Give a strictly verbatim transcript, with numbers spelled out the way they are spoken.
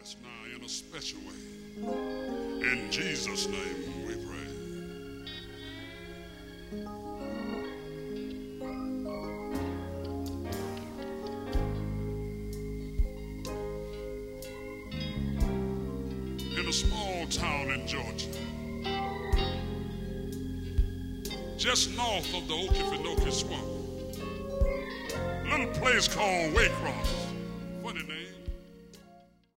us now in a special way. In Jesus' name we pray. In a small town in Georgia, just north of the Okefenokee Swamp, a little place called Waycross. Funny name.